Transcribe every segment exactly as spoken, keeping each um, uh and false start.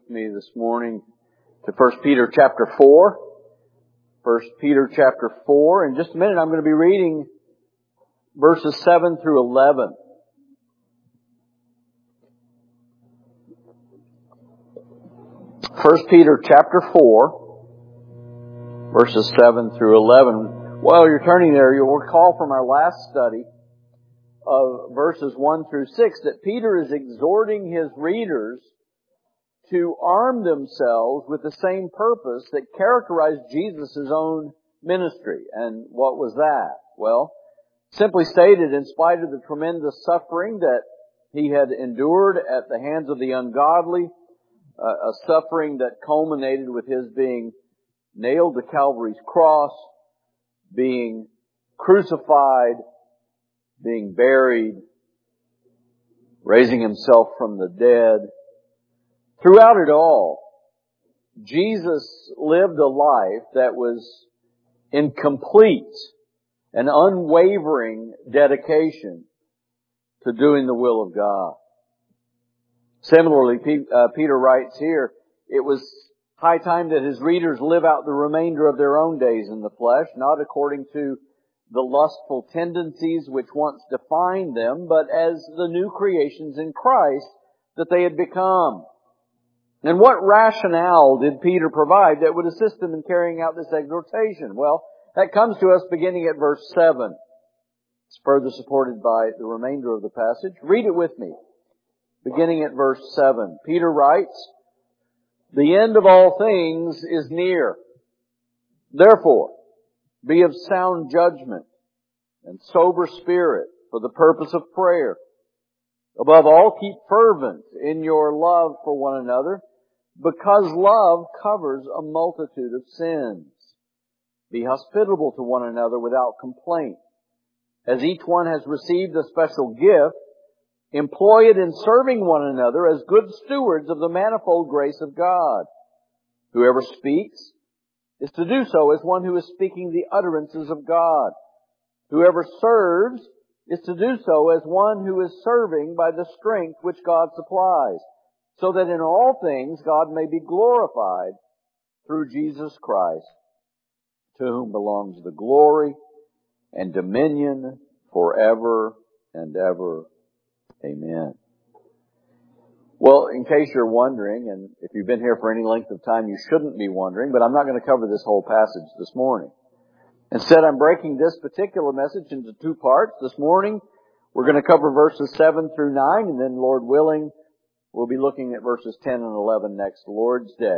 with me this morning to First Peter chapter four. First Peter chapter four. In just a minute I'm going to be reading verses seven through eleven. First Peter chapter four, verses seven through eleven. While you're turning there, you'll recall from our last study of verses one through six that Peter is exhorting his readers to arm themselves with the same purpose that characterized Jesus' own ministry. And what was that? Well, simply stated, in spite of the tremendous suffering that he had endured at the hands of the ungodly, uh, a suffering that culminated with his being nailed to Calvary's cross, being crucified, being buried, raising himself from the dead. Throughout it all, Jesus lived a life that was in complete and unwavering dedication to doing the will of God. Similarly, Peter writes here, it was high time that his readers live out the remainder of their own days in the flesh, not according to the lustful tendencies which once defined them, but as the new creations in Christ that they had become. And what rationale did Peter provide that would assist them in carrying out this exhortation? Well, that comes to us beginning at verse seven. It's further supported by the remainder of the passage. Read it with me. Beginning at verse seven. Peter writes, "The end of all things is near. Therefore, be of sound judgment and sober spirit for the purpose of prayer. Above all, keep fervent in your love for one another, because love covers a multitude of sins. Be hospitable to one another without complaint. As each one has received a special gift, employ it in serving one another as good stewards of the manifold grace of God. Whoever speaks is to do so as one who is speaking the utterances of God. Whoever serves is to do so as one who is serving by the strength which God supplies, so that in all things God may be glorified through Jesus Christ, to whom belongs the glory and dominion forever and ever. Amen." Well, in case you're wondering, and if you've been here for any length of time, you shouldn't be wondering, but I'm not going to cover this whole passage this morning. Instead, I'm breaking this particular message into two parts. This morning, we're going to cover verses seven through nine, and then, Lord willing, we'll be looking at verses ten and eleven next Lord's Day.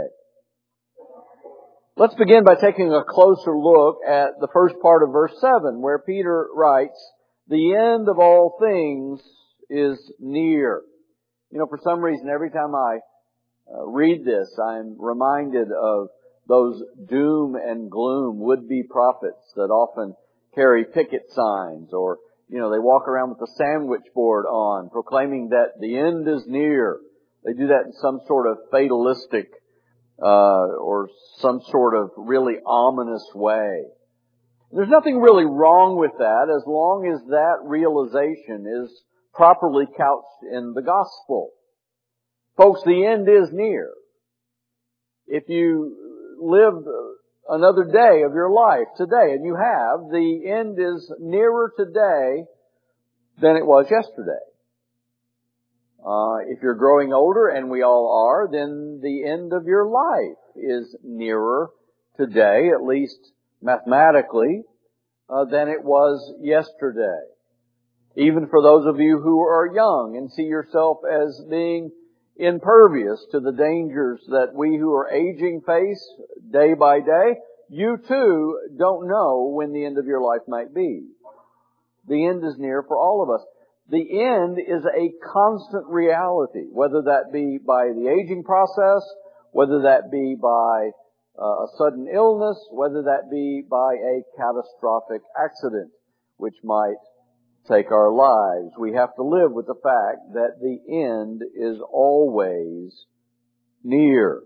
Let's begin by taking a closer look at the first part of verse seven, where Peter writes, "The end of all things is near." You know, for some reason, every time I uh, read this, I'm reminded of those doom and gloom would-be prophets that often carry picket signs, or, you know, they walk around with a sandwich board on, proclaiming that the end is near. They do that in some sort of fatalistic, uh, or some sort of really ominous way. There's nothing really wrong with that as long as that realization is properly couched in the gospel. Folks, the end is near. If you live another day of your life today, and you have, the end is nearer today than it was yesterday. Uh, if you're growing older, and we all are, then the end of your life is nearer today, at least mathematically, uh, than it was yesterday. Even for those of you who are young and see yourself as being impervious to the dangers that we who are aging face day by day, you too don't know when the end of your life might be. The end is near for all of us. The end is a constant reality, whether that be by the aging process, whether that be by uh, a sudden illness, whether that be by a catastrophic accident, which might take our lives. We have to live with the fact that the end is always near.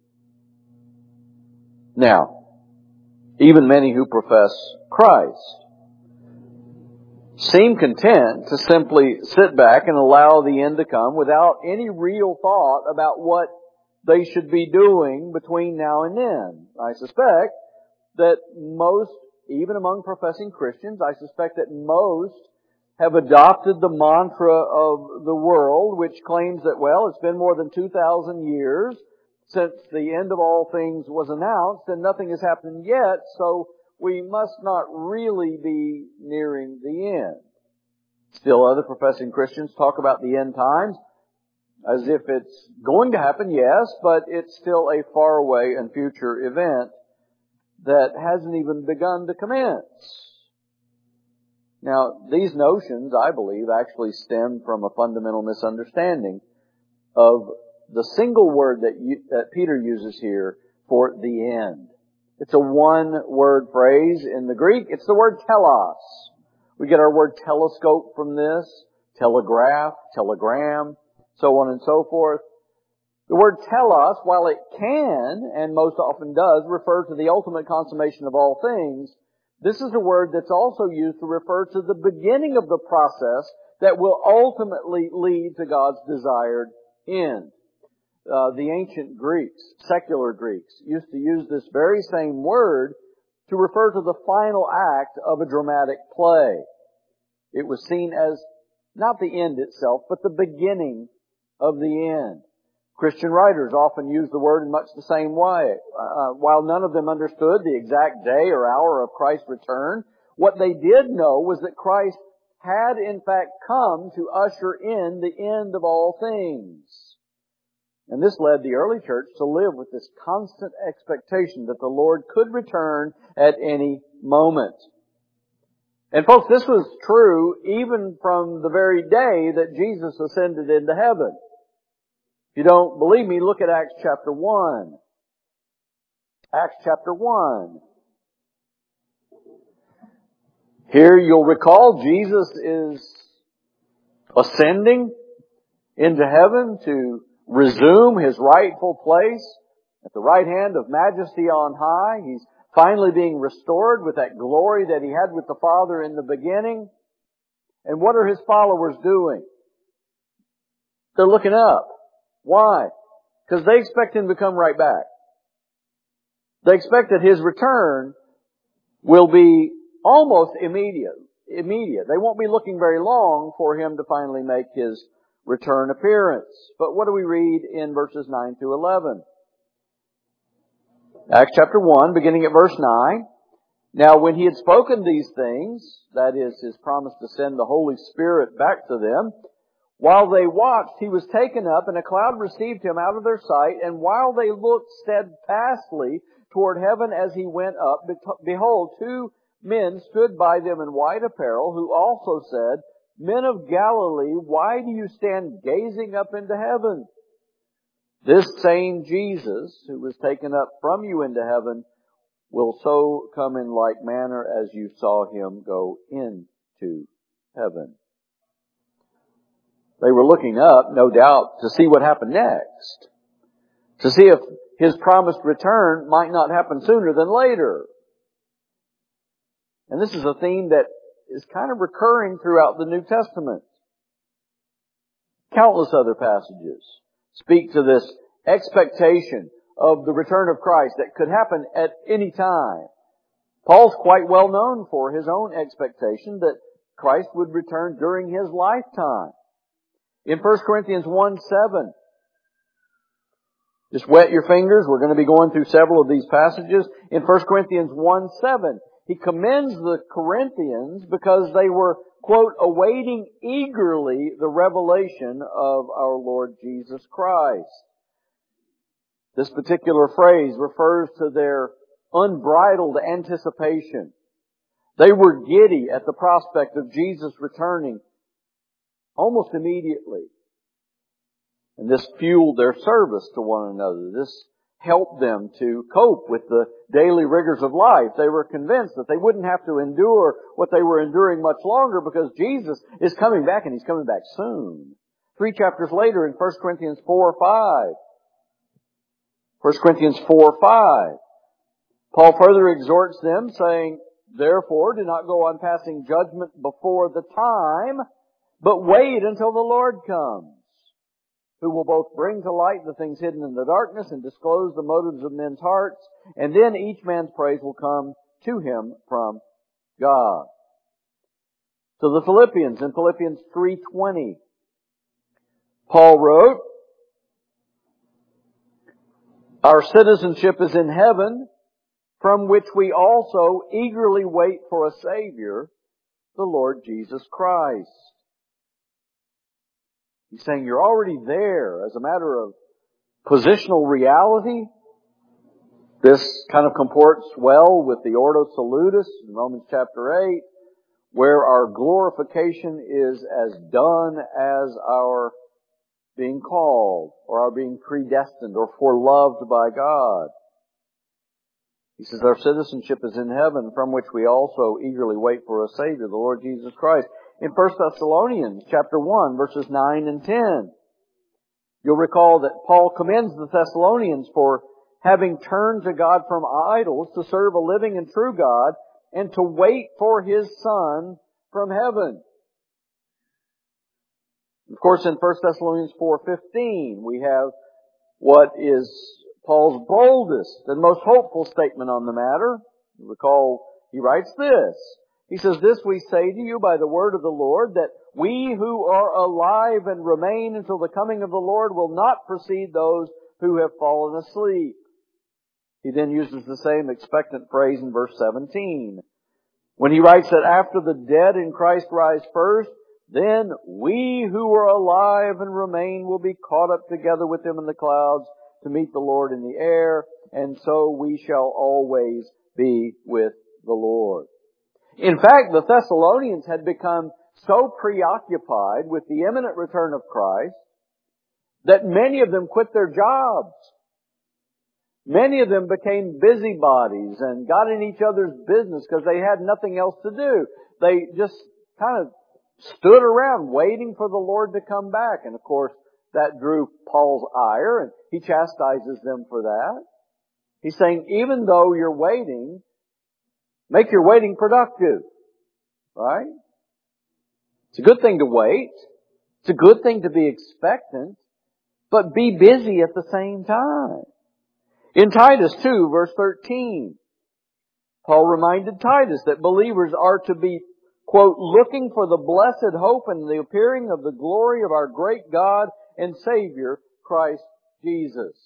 Now, even many who profess Christ seem content to simply sit back and allow the end to come without any real thought about what they should be doing between now and then. I suspect that most, even among professing Christians, I suspect that most have adopted the mantra of the world, which claims that, well, it's been more than two thousand years since the end of all things was announced, and nothing has happened yet, so we must not really be nearing the end. Still, other professing Christians talk about the end times as if it's going to happen, yes, but it's still a faraway and future event that hasn't even begun to commence. Now, these notions, I believe, actually stem from a fundamental misunderstanding of the single word that, you, that Peter uses here for the end. It's a one-word phrase in the Greek. It's the word telos. We get our word telescope from this, telegraph, telegram, so on and so forth. The word telos, while it can, and most often does, refer to the ultimate consummation of all things, this is a word that's also used to refer to the beginning of the process that will ultimately lead to God's desired end. Uh, the ancient Greeks, secular Greeks, used to use this very same word to refer to the final act of a dramatic play. It was seen as not the end itself, but the beginning of the end. Christian writers often use the word in much the same way. Uh, while none of them understood the exact day or hour of Christ's return, what they did know was that Christ had in fact come to usher in the end of all things. And this led the early church to live with this constant expectation that the Lord could return at any moment. And folks, this was true even from the very day that Jesus ascended into heaven. If you don't believe me, look at Acts chapter one. Acts chapter one. Here you'll recall Jesus is ascending into heaven to resume His rightful place at the right hand of majesty on high. He's finally being restored with that glory that He had with the Father in the beginning. And what are His followers doing? They're looking up. Why? Because they expect Him to come right back. They expect that His return will be almost immediate. Immediate. They won't be looking very long for Him to finally make His return appearance. But what do we read in verses nine through eleven? Acts chapter one, beginning at verse nine. Now when He had spoken these things, that is, His promise to send the Holy Spirit back to them, while they watched, He was taken up, and a cloud received Him out of their sight. And while they looked steadfastly toward heaven as He went up, behold, two men stood by them in white apparel, who also said, Men of Galilee, why do you stand gazing up into heaven? This same Jesus, who was taken up from you into heaven, will so come in like manner as you saw Him go into heaven. They were looking up, no doubt, to see what happened next. To see if His promised return might not happen sooner than later. And this is a theme that is kind of recurring throughout the New Testament. Countless other passages speak to this expectation of the return of Christ that could happen at any time. Paul's quite well known for his own expectation that Christ would return during his lifetime. In First Corinthians one seven, just wet your fingers. We're going to be going through several of these passages. In First Corinthians one seven, he commends the Corinthians because they were, quote, awaiting eagerly the revelation of our Lord Jesus Christ. This particular phrase refers to their unbridled anticipation. They were giddy at the prospect of Jesus returning almost immediately. And this fueled their service to one another. This helped them to cope with the daily rigors of life. They were convinced that they wouldn't have to endure what they were enduring much longer because Jesus is coming back, and He's coming back soon. Three chapters later in First Corinthians four five. First Corinthians four five. Paul further exhorts them, saying, Therefore, do not go on passing judgment before the time, but wait until the Lord comes, who will both bring to light the things hidden in the darkness and disclose the motives of men's hearts, and then each man's praise will come to him from God. To the Philippians, in Philippians three twenty, Paul wrote, "Our citizenship is in heaven, from which we also eagerly wait for a Savior, the Lord Jesus Christ." He's saying you're already there as a matter of positional reality. This kind of comports well with the Ordo Salutis in Romans chapter eight, where our glorification is as done as our being called, or our being predestined, or foreloved by God. He says our citizenship is in heaven, from which we also eagerly wait for a Savior, the Lord Jesus Christ. In First Thessalonians chapter one, verses nine and ten, you'll recall that Paul commends the Thessalonians for having turned to God from idols to serve a living and true God and to wait for His Son from heaven. Of course, in First Thessalonians four fifteen, we have what is Paul's boldest and most hopeful statement on the matter. You recall, he writes this. He says, "This we say to you by the word of the Lord, that we who are alive and remain until the coming of the Lord will not precede those who have fallen asleep." He then uses the same expectant phrase in verse seventeen, when he writes that after the dead in Christ rise first, then we who are alive and remain will be caught up together with them in the clouds to meet the Lord in the air, and so we shall always be with the Lord. In fact, the Thessalonians had become so preoccupied with the imminent return of Christ that many of them quit their jobs. Many of them became busybodies and got in each other's business because they had nothing else to do. They just kind of stood around waiting for the Lord to come back. And of course, that drew Paul's ire, and he chastises them for that. He's saying, even though you're waiting, make your waiting productive. Right? It's a good thing to wait. It's a good thing to be expectant. But be busy at the same time. In Titus two, verse thirteen, Paul reminded Titus that believers are to be, quote, "looking for the blessed hope and the appearing of the glory of our great God and Savior, Christ Jesus."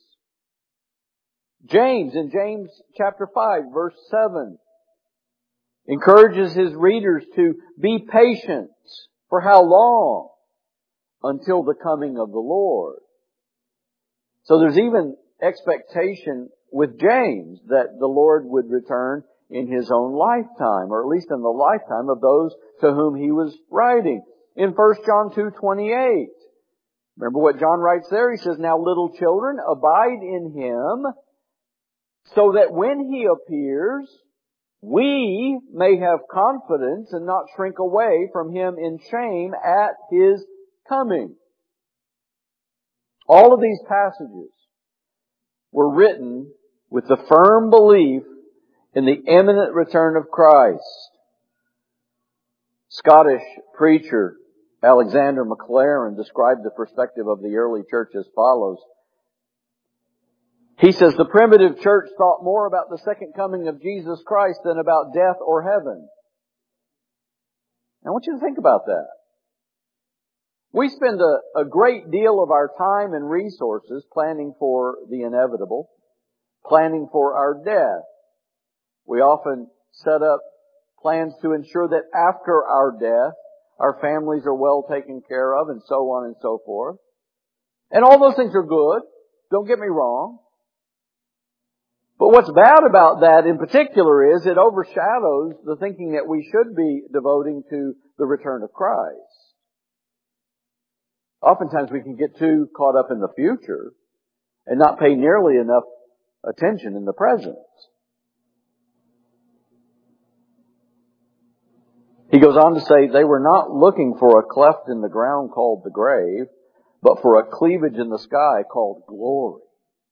James, in James chapter five, verse seven, encourages his readers to be patient. For how long? Until the coming of the Lord. So there's even expectation with James that the Lord would return in His own lifetime, or at least in the lifetime of those to whom He was writing. In First John two twenty-eight, remember what John writes there? He says, "Now little children, abide in Him, so that when He appears, we may have confidence and not shrink away from Him in shame at His coming." All of these passages were written with the firm belief in the imminent return of Christ. Scottish preacher Alexander MacLaren described the perspective of the early church as follows. He says, "The primitive church thought more about the second coming of Jesus Christ than about death or heaven." I want you to think about that. We spend a, a great deal of our time and resources planning for the inevitable, planning for our death. We often set up plans to ensure that after our death, our families are well taken care of, and so on and so forth. And all those things are good. Don't get me wrong. But what's bad about that in particular is it overshadows the thinking that we should be devoting to the return of Christ. Oftentimes we can get too caught up in the future and not pay nearly enough attention in the present. He goes on to say, "They were not looking for a cleft in the ground called the grave, but for a cleavage in the sky called glory.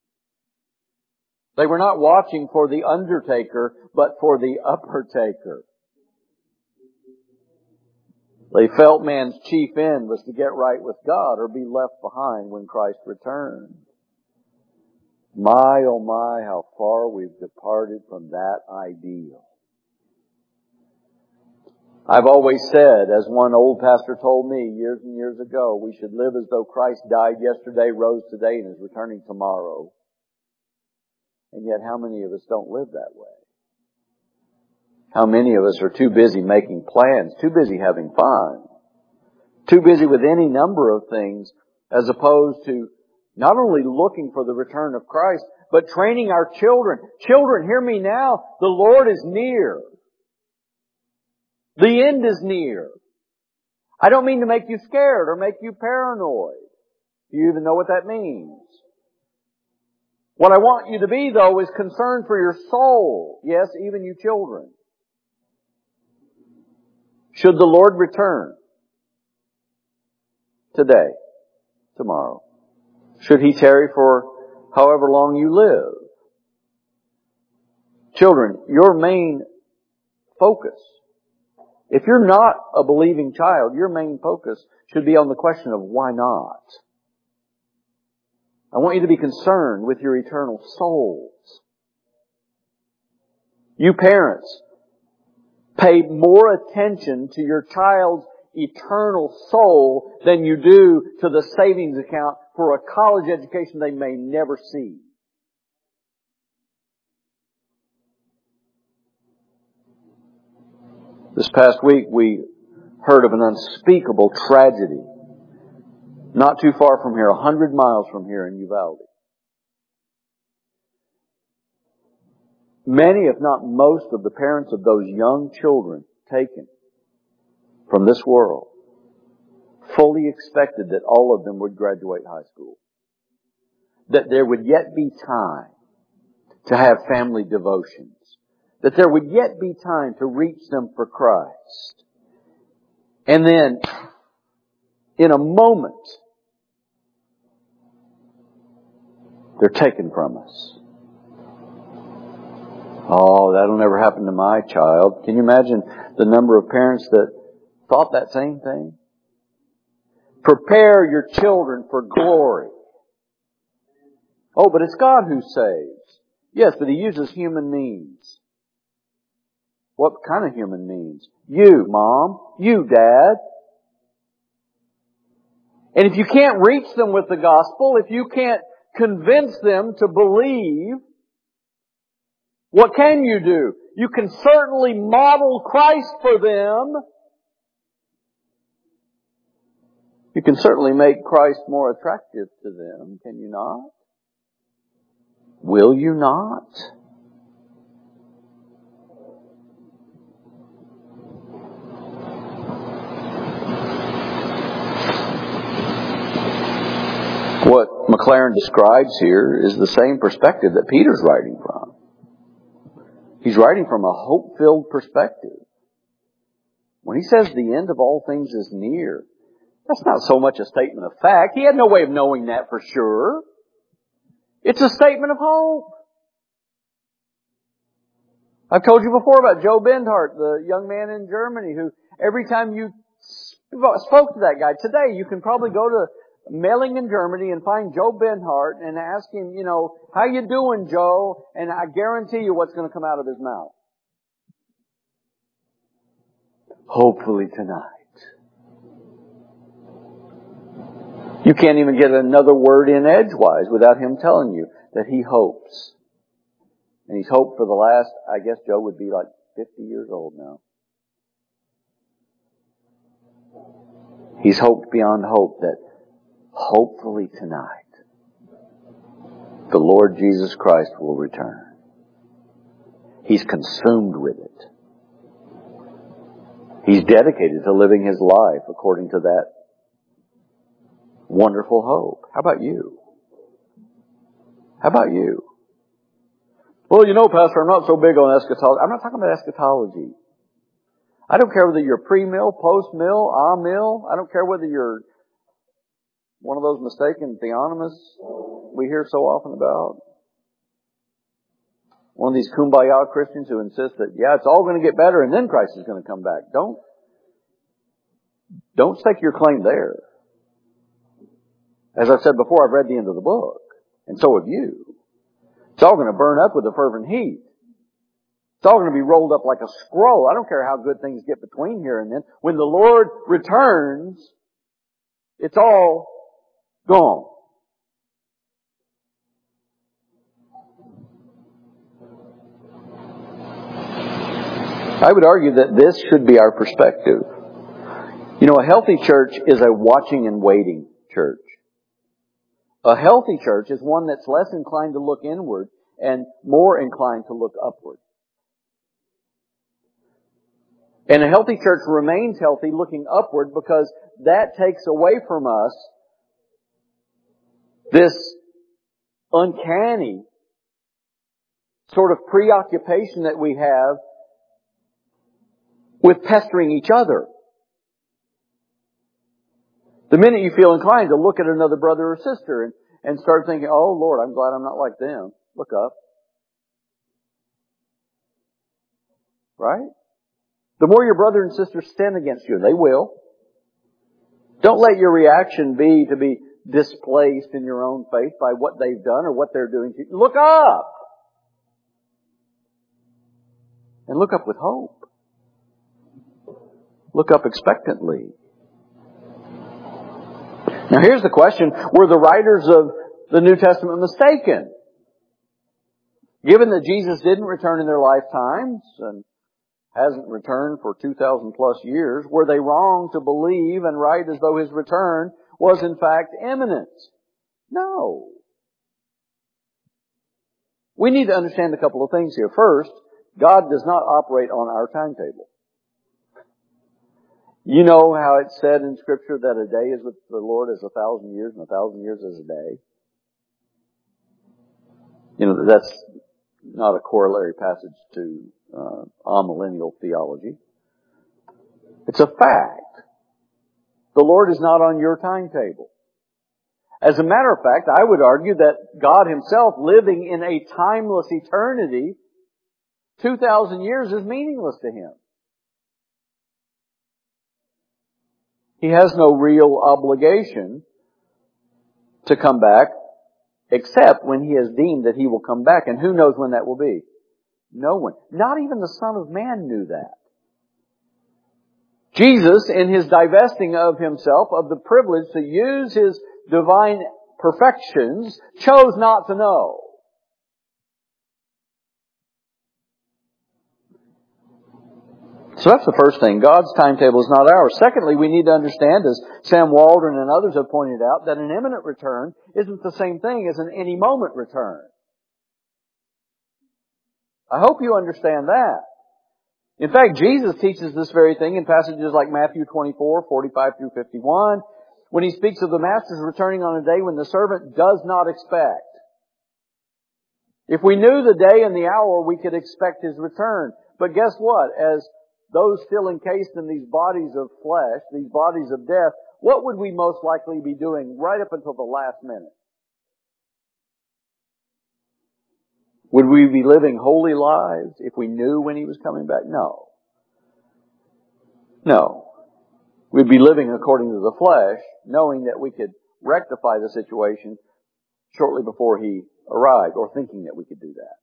They were not watching for the undertaker, but for the upper taker." They felt man's chief end was to get right with God or be left behind when Christ returned. My, oh my, how far we've departed from that ideal. I've always said, as one old pastor told me years and years ago, we should live as though Christ died yesterday, rose today, and is returning tomorrow. And yet how many of us don't live that way? How many of us are too busy making plans, too busy having fun, too busy with any number of things, as opposed to not only looking for the return of Christ, but training our children. Children, hear me now. The Lord is near. The end is near. I don't mean to make you scared or make you paranoid. Do you even know what that means? What I want you to be, though, is concerned for your soul. Yes, even you children. Should the Lord return today, tomorrow, should He tarry for however long you live, children, your main focus, if you're not a believing child, your main focus should be on the question of why not. I want you to be concerned with your eternal souls. You parents, pay more attention to your child's eternal soul than you do to the savings account for a college education they may never see. This past week we heard of an unspeakable tragedy not too far from here, a hundred miles from here in Uvalde. Many, if not most, of the parents of those young children taken from this world fully expected that all of them would graduate high school. That there would yet be time to have family devotions. That there would yet be time to reach them for Christ. And then, in a moment, they're taken from us. Oh, that'll never happen to my child. Can you imagine the number of parents that thought that same thing? Prepare your children for glory. Oh, but it's God who saves. Yes, but He uses human means. What kind of human means? You, Mom. You, Dad. And if you can't reach them with the gospel, if you can't convince them to believe, what can you do? You can certainly model Christ for them. You can certainly make Christ more attractive to them, can you not? Will you not? What McLaren describes here is the same perspective that Peter's writing from. He's writing from a hope-filled perspective. When he says the end of all things is near, that's not so much a statement of fact. He had no way of knowing that for sure. It's a statement of hope. I've told you before about Joe Bendhart, the young man in Germany who every time you spoke to that guy, today you can probably go to Meiringen, Germany and find Joe Bendhart and ask him, you know, how you doing, Joe? And I guarantee you what's going to come out of his mouth. Hopefully tonight. You can't even get another word in edgewise without him telling you that he hopes. And he's hoped for the last, I guess Joe would be like fifty years old now. He's hoped beyond hope that hopefully tonight the Lord Jesus Christ will return. He's consumed with it. He's dedicated to living his life according to that wonderful hope. How about you? How about you? Well, you know, Pastor, I'm not so big on eschatology. I'm not talking about eschatology. I don't care whether you're pre-mill, post-mill, a-mill. I don't care whether you're one of those mistaken theonomists we hear so often about. One of these kumbaya Christians who insist that, yeah, it's all going to get better and then Christ is going to come back. Don't. Don't stake your claim there. As I've said before, I've read the end of the book. And so have you. It's all going to burn up with a fervent heat. It's all going to be rolled up like a scroll. I don't care how good things get between here and then. When the Lord returns, it's all gone. I would argue that this should be our perspective. You know, a healthy church is a watching and waiting church. A healthy church is one that's less inclined to look inward and more inclined to look upward. And a healthy church remains healthy looking upward because that takes away from us this uncanny sort of preoccupation that we have with pestering each other. The minute you feel inclined to look at another brother or sister and, and start thinking, oh Lord, I'm glad I'm not like them. Look up. Right? The more your brother and sister sin against you, and they will, don't let your reaction be to be displaced in your own faith by what they've done or what they're doing to you. Look up! And look up with hope. Look up expectantly. Now here's the question. Were the writers of the New Testament mistaken? Given that Jesus didn't return in their lifetimes and hasn't returned for two thousand plus years, were they wrong to believe and write as though His return was in fact imminent? No. We need to understand a couple of things here. First, God does not operate on our timetable. You know how it's said in Scripture that a day is with the Lord as a thousand years and a thousand years as a day? You know, that's not a corollary passage to uh, amillennial theology. It's a fact. The Lord is not on your timetable. As a matter of fact, I would argue that God Himself, living in a timeless eternity, two thousand years is meaningless to Him. He has no real obligation to come back, except when He has deemed that He will come back. And who knows when that will be? No one. Not even the Son of Man knew that. Jesus, in His divesting of Himself, of the privilege to use His divine perfections, chose not to know. So that's the first thing. God's timetable is not ours. Secondly, we need to understand, as Sam Waldron and others have pointed out, that an imminent return isn't the same thing as an any moment return. I hope you understand that. In fact, Jesus teaches this very thing in passages like Matthew twenty-four, forty-five through fifty-one, when He speaks of the Master's returning on a day when the servant does not expect. If we knew the day and the hour, we could expect His return. But guess what? As those still encased in these bodies of flesh, these bodies of death, what would we most likely be doing right up until the last minute? Would we be living holy lives if we knew when He was coming back? No. No. We'd be living according to the flesh, knowing that we could rectify the situation shortly before He arrived, or thinking that we could do that.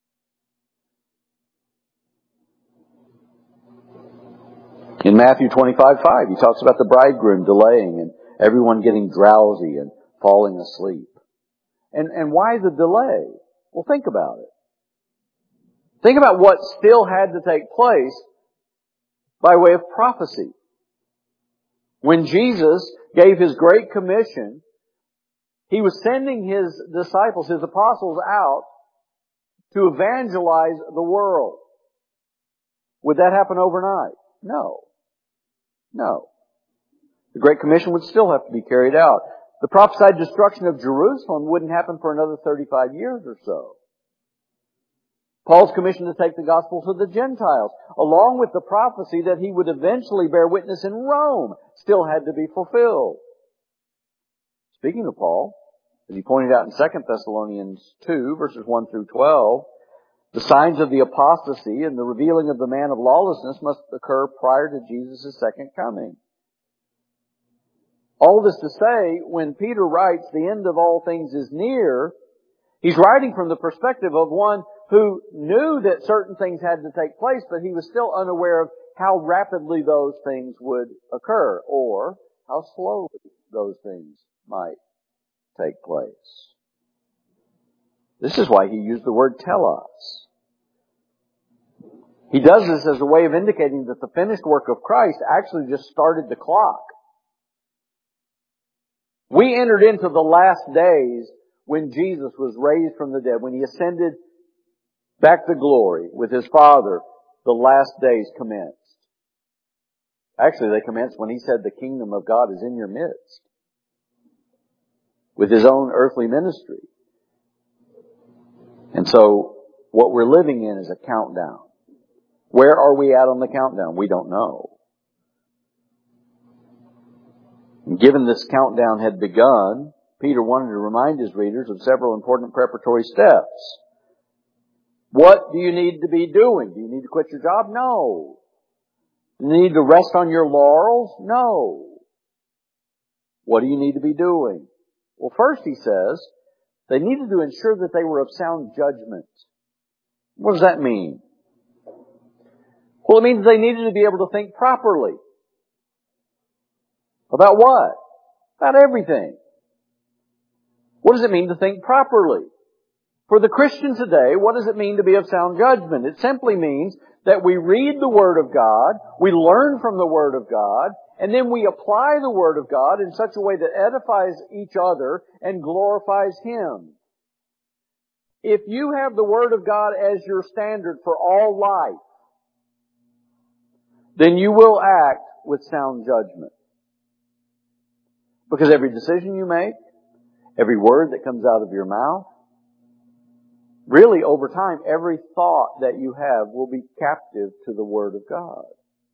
In Matthew twenty-five five, He talks about the bridegroom delaying and everyone getting drowsy and falling asleep. And, and why the delay? Well, think about it. Think about what still had to take place by way of prophecy. When Jesus gave His great commission, He was sending His disciples, His apostles out to evangelize the world. Would that happen overnight? No. No. The Great Commission would still have to be carried out. The prophesied destruction of Jerusalem wouldn't happen for another thirty-five years or so. Paul's commission to take the gospel to the Gentiles, along with the prophecy that he would eventually bear witness in Rome, still had to be fulfilled. Speaking of Paul, as he pointed out in Second Thessalonians two, verses one through twelve, the signs of the apostasy and the revealing of the man of lawlessness must occur prior to Jesus' second coming. All this to say, when Peter writes, the end of all things is near, he's writing from the perspective of one who knew that certain things had to take place, but he was still unaware of how rapidly those things would occur, or how slowly those things might take place. This is why he used the word telos. He does this as a way of indicating that the finished work of Christ actually just started the clock. We entered into the last days when Jesus was raised from the dead, when He ascended back to glory with His Father. The last days commenced. Actually, they commenced when He said the kingdom of God is in your midst, with His own earthly ministry. And so, what we're living in is a countdown. Where are we at on the countdown? We don't know. And given this countdown had begun, Peter wanted to remind his readers of several important preparatory steps. What do you need to be doing? Do you need to quit your job? No. Do you need to rest on your laurels? No. What do you need to be doing? Well, first he says, they needed to ensure that they were of sound judgment. What does that mean? Well, it means they needed to be able to think properly. About what? About everything. What does it mean to think properly? For the Christian today, what does it mean to be of sound judgment? It simply means that we read the Word of God, we learn from the Word of God, and then we apply the Word of God in such a way that edifies each other and glorifies Him. If you have the Word of God as your standard for all life, then you will act with sound judgment. Because every decision you make, every word that comes out of your mouth, really over time, every thought that you have will be captive to the Word of God.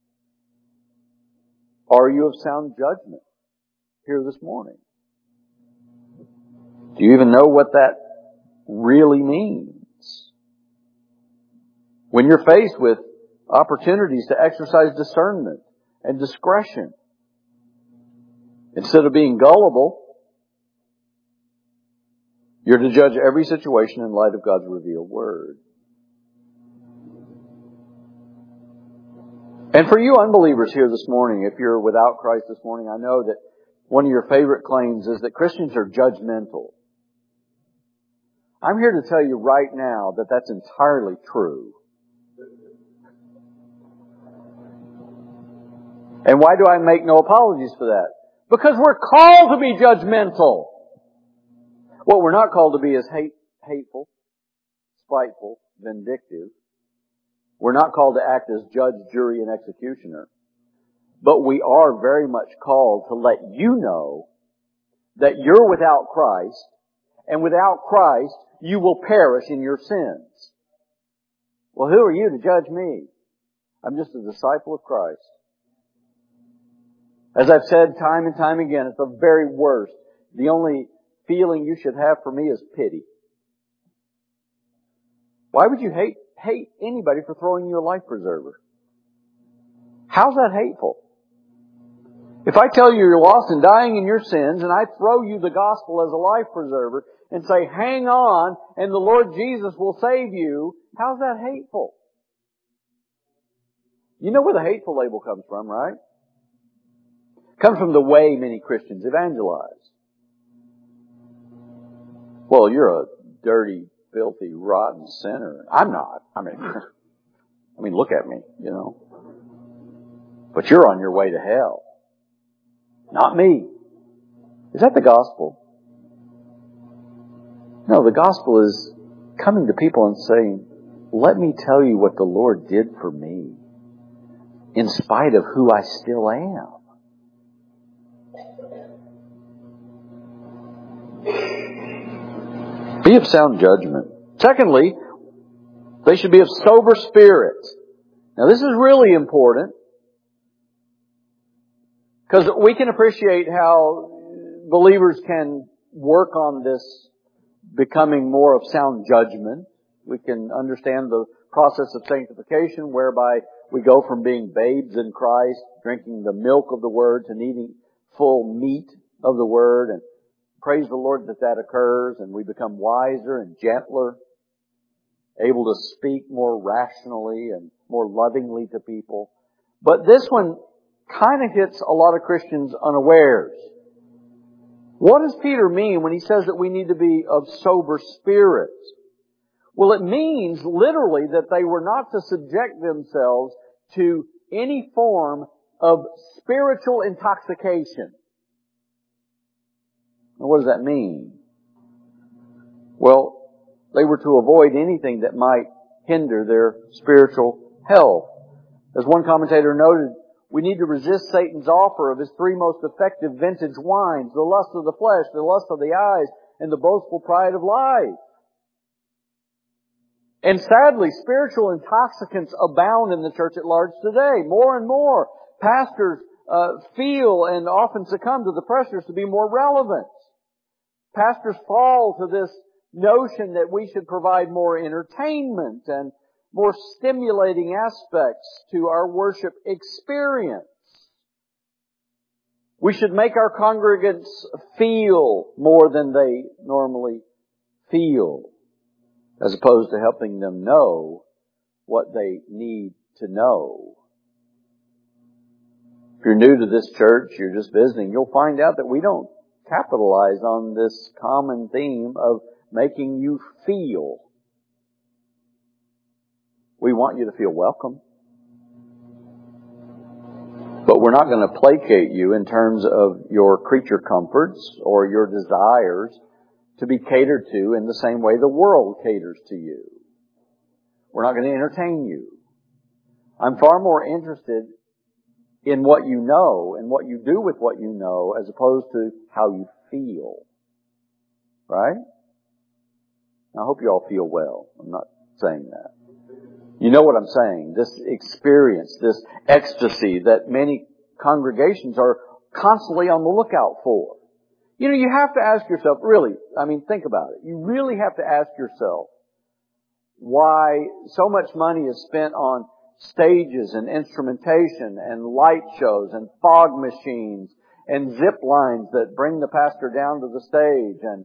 Are you of sound judgment here this morning? Do you even know what that really means? When you're faced with opportunities to exercise discernment and discretion, instead of being gullible, you're to judge every situation in light of God's revealed Word. And for you unbelievers here this morning, if you're without Christ this morning, I know that one of your favorite claims is that Christians are judgmental. I'm here to tell you right now that that's entirely true. And why do I make no apologies for that? Because we're called to be judgmental. What we're not called to be is hate, hateful, spiteful, vindictive. We're not called to act as judge, jury, and executioner. But we are very much called to let you know that you're without Christ, and without Christ, you will perish in your sins. Well, who are you to judge me? I'm just a disciple of Christ. As I've said time and time again, it's the very worst. The only feeling you should have for me is pity. Why would you hate hate anybody for throwing you a life preserver? How's that hateful? If I tell you you're lost and dying in your sins, and I throw you the gospel as a life preserver and say, hang on, and the Lord Jesus will save you, how's that hateful? You know where the hateful label comes from, right? It comes from the way many Christians evangelize. Well, you're a dirty, filthy, rotten sinner. I'm not. I mean, I mean, look at me, you know. But you're on your way to hell. Not me. Is that the gospel? No, the gospel is coming to people and saying, let me tell you what the Lord did for me, in spite of who I still am. Be of sound judgment. Secondly, they should be of sober spirit. Now this is really important, because we can appreciate how believers can work on this becoming more of sound judgment. We can understand the process of sanctification, whereby we go from being babes in Christ, drinking the milk of the Word, to needing full meat of the Word, and praise the Lord that that occurs, and we become wiser and gentler, able to speak more rationally and more lovingly to people. But this one kind of hits a lot of Christians unawares. What does Peter mean when he says that we need to be of sober spirits? Well, it means literally that they were not to subject themselves to any form of spiritual intoxication. Now, what does that mean? Well, they were to avoid anything that might hinder their spiritual health. As one commentator noted, we need to resist Satan's offer of his three most effective vintage wines, the lust of the flesh, the lust of the eyes, and the boastful pride of life. And sadly, spiritual intoxicants abound in the church at large today. More and more pastors uh, feel and often succumb to the pressures to be more relevant. Pastors fall to this notion that we should provide more entertainment and more stimulating aspects to our worship experience. We should make our congregants feel more than they normally feel, as opposed to helping them know what they need to know. If you're new to this church, you're just visiting, you'll find out that we don't capitalize on this common theme of making you feel. We want you to feel welcome. But we're not going to placate you in terms of your creature comforts or your desires to be catered to in the same way the world caters to you. We're not going to entertain you. I'm far more interested in what you know and what you do with what you know as opposed to how you feel. Right? I hope you all feel well. I'm not saying that. You know what I'm saying. This experience, this ecstasy that many congregations are constantly on the lookout for. You know, you have to ask yourself, really, I mean, think about it. You really have to ask yourself why so much money is spent on stages and instrumentation and light shows and fog machines and zip lines that bring the pastor down to the stage. And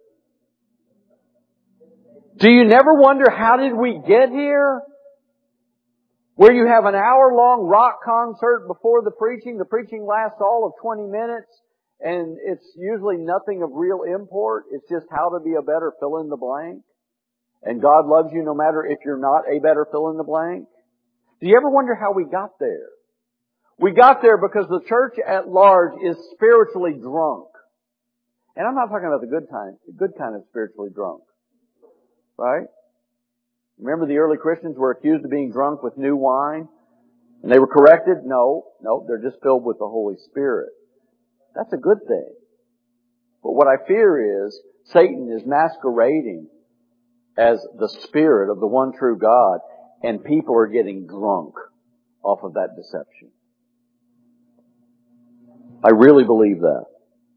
do you never wonder, how did we get here? Where you have an hour-long rock concert before the preaching. The preaching lasts all of twenty minutes. And it's usually nothing of real import. It's just how to be a better fill-in-the-blank. And God loves you no matter if you're not a better fill-in-the-blank. Do you ever wonder how we got there? We got there because the church at large is spiritually drunk. And I'm not talking about the good kind, the good kind of spiritually drunk. Right? Remember the early Christians were accused of being drunk with new wine? And they were corrected? No, no, they're just filled with the Holy Spirit. That's a good thing. But what I fear is Satan is masquerading as the Spirit of the one true God, and people are getting drunk off of that deception. I really believe that.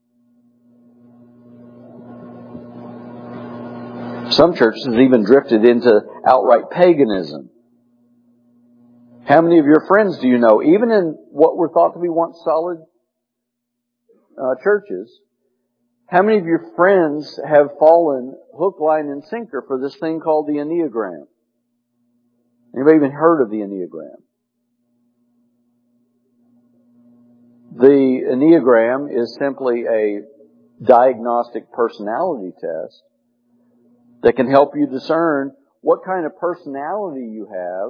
Some churches have even drifted into outright paganism. How many of your friends do you know, even in what were thought to be once solid uh, churches, how many of your friends have fallen hook, line, and sinker for this thing called the Enneagram? Anybody even heard of the Enneagram? The Enneagram is simply a diagnostic personality test that can help you discern what kind of personality you have.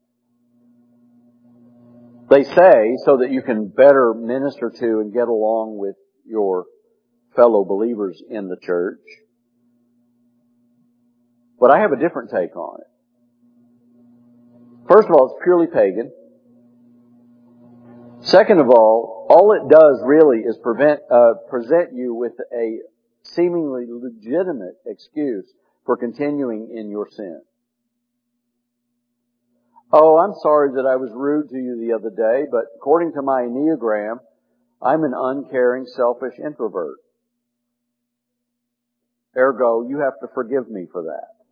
They say so that you can better minister to and get along with your fellow believers in the church. But I have a different take on it. First of all, it's purely pagan. Second of all, all it does really is prevent, uh, present you with a seemingly legitimate excuse for continuing in your sin. Oh, I'm sorry that I was rude to you the other day, but according to my Enneagram, I'm an uncaring, selfish introvert. Ergo, you have to forgive me for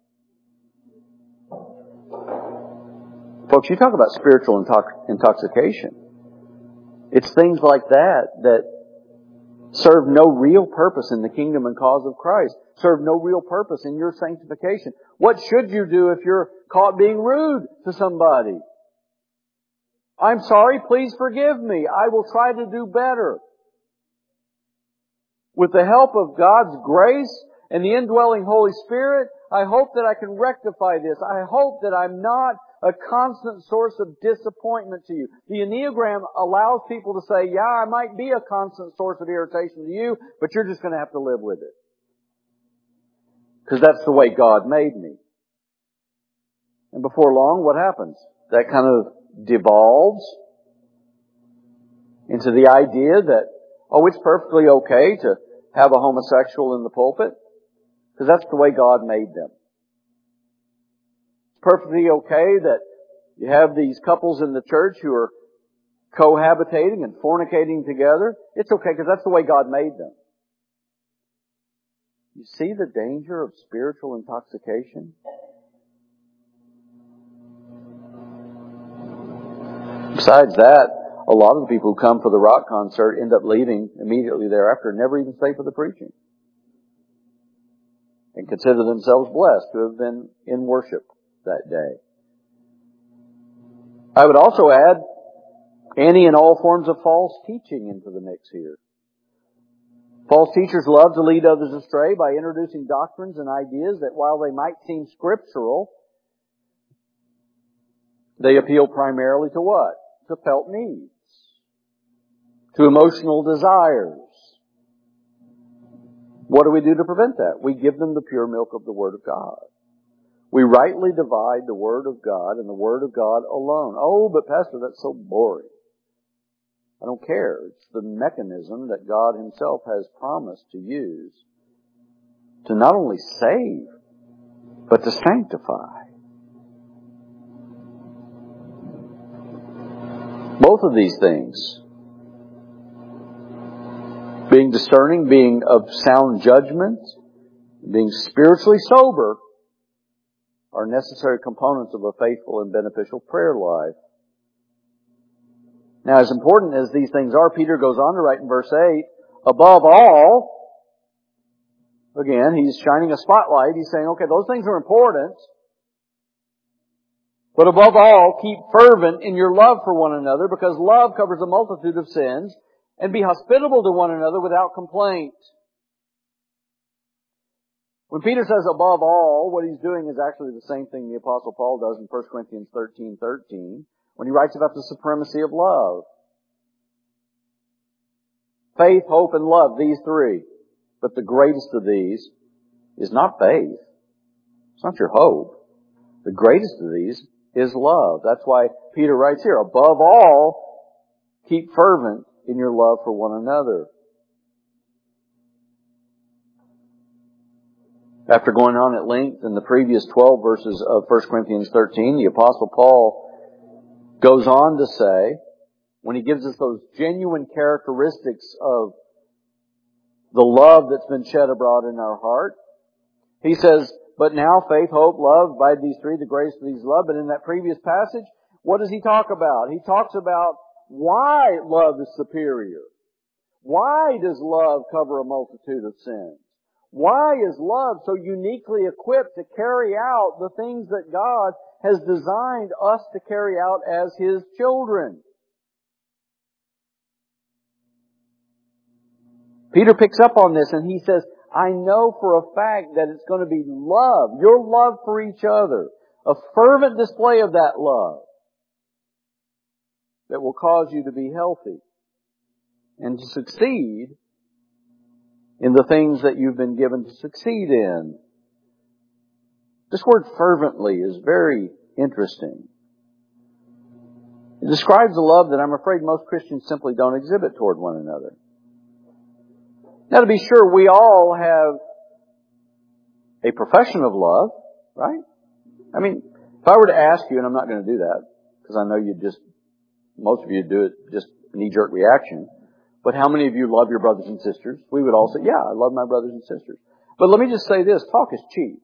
that. Folks, you talk about spiritual intox- intoxication. It's things like that that serve no real purpose in the kingdom and cause of Christ, serve no real purpose in your sanctification. What should you do if you're caught being rude to somebody? I'm sorry, please forgive me. I will try to do better. With the help of God's grace and the indwelling Holy Spirit, I hope that I can rectify this. I hope that I'm not a constant source of disappointment to you. The Enneagram allows people to say, yeah, I might be a constant source of irritation to you, but you're just going to have to live with it. Because that's the way God made me. And before long, what happens? That kind of devolves into the idea that, oh, it's perfectly okay to have a homosexual in the pulpit, because that's the way God made them. It's perfectly okay that you have these couples in the church who are cohabitating and fornicating together. It's okay because that's the way God made them. You see the danger of spiritual intoxication? Besides that, a lot of the people who come for the rock concert end up leaving immediately thereafter and never even stay for the preaching. And consider themselves blessed to have been in worship that day. I would also add any and all forms of false teaching into the mix here. False teachers love to lead others astray by introducing doctrines and ideas that, while they might seem scriptural, they appeal primarily to what? To felt needs. To emotional desires. What do we do to prevent that? We give them the pure milk of the Word of God. We rightly divide the Word of God and the Word of God alone. Oh, but Pastor, that's so boring. I don't care. It's the mechanism that God Himself has promised to use to not only save, but to sanctify. Both of these things, being discerning, being of sound judgment, being spiritually sober, are necessary components of a faithful and beneficial prayer life. Now, as important as these things are, Peter goes on to write in verse eight, above all, again, he's shining a spotlight. He's saying, okay, those things are important, but above all, keep fervent in your love for one another, because love covers a multitude of sins, and be hospitable to one another without complaint. When Peter says above all, what he's doing is actually the same thing the Apostle Paul does in First Corinthians thirteen thirteen, when he writes about the supremacy of love. Faith, hope, and love, these three. But the greatest of these is not faith. It's not your hope. The greatest of these is love. That's why Peter writes here, above all, keep fervent in your love for one another. After going on at length in the previous twelve verses of First Corinthians thirteen, the Apostle Paul goes on to say, when he gives us those genuine characteristics of the love that's been shed abroad in our heart, he says, but now faith, hope, love, by these three, the greatest of these love. But in that previous passage, what does he talk about? He talks about why love is superior. Why does love cover a multitude of sins? Why is love so uniquely equipped to carry out the things that God has designed us to carry out as His children? Peter picks up on this and he says, I know for a fact that it's going to be love, your love for each other, a fervent display of that love that will cause you to be healthy and to succeed in the things that you've been given to succeed in. This word fervently is very interesting. It describes a love that I'm afraid most Christians simply don't exhibit toward one another. Now, to be sure, we all have a profession of love, right? I mean, if I were to ask you, and I'm not going to do that, because I know you just, most of you do it just knee-jerk reaction, but how many of you love your brothers and sisters? We would all say, yeah, I love my brothers and sisters. But let me just say this, talk is cheap.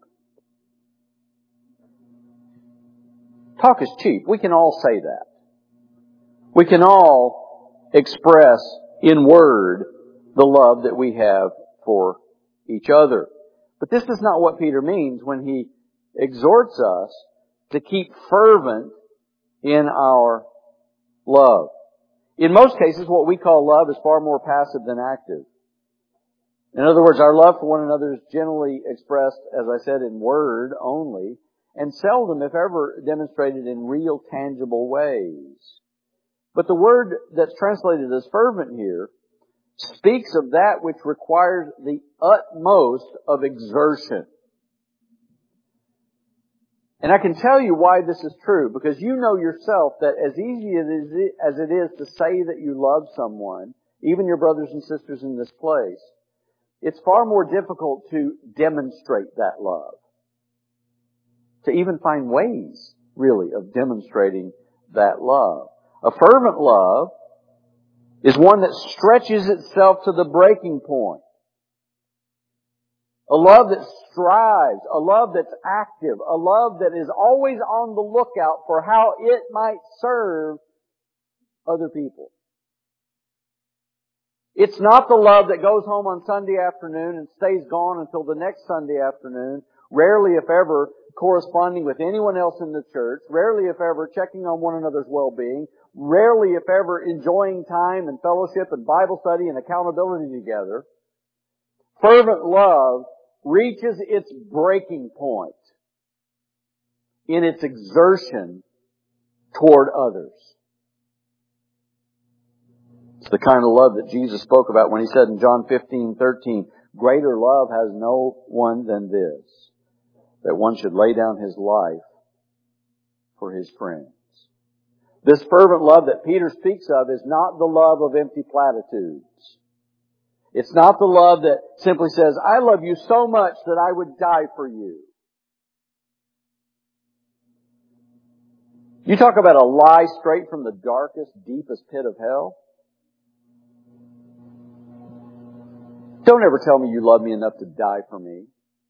Talk is cheap. We can all say that. We can all express in word the love that we have for each other. But this is not what Peter means when he exhorts us to keep fervent in our love. In most cases, what we call love is far more passive than active. In other words, our love for one another is generally expressed, as I said, in word only, and seldom, if ever, demonstrated in real, tangible ways. But the word that's translated as fervent here speaks of that which requires the utmost of exertion. And I can tell you why this is true, because you know yourself that as easy as it is to say that you love someone, even your brothers and sisters in this place, it's far more difficult to demonstrate that love. To even find ways, really, of demonstrating that love. A fervent love is one that stretches itself to the breaking point. A love that strives, a love that's active, a love that is always on the lookout for how it might serve other people. It's not the love that goes home on Sunday afternoon and stays gone until the next Sunday afternoon, rarely if ever corresponding with anyone else in the church, rarely if ever checking on one another's well-being, rarely if ever enjoying time and fellowship and Bible study and accountability together. Fervent love reaches its breaking point in its exertion toward others. It's the kind of love that Jesus spoke about when He said in John fifteen thirteen, "Greater love has no one than this, that one should lay down his life for his friends." This fervent love that Peter speaks of is not the love of empty platitudes. It's not the love that simply says, "I love you so much that I would die for you." You talk about a lie straight from the darkest, deepest pit of hell. Don't ever tell me you love me enough to die for me